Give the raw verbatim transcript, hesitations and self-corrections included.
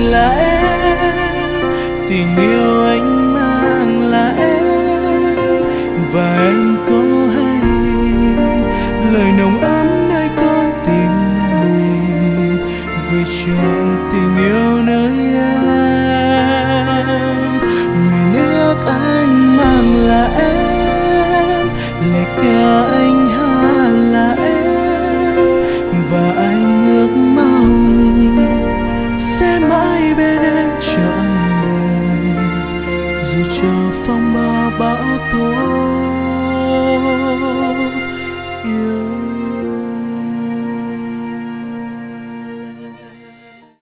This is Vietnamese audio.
là em, tình yêu anh mang là em. Và em có hay lời nồng ấm nơi con tim này gửi trọn tình yêu nơi em. Nguyện ước anh mang là em, lời ca anh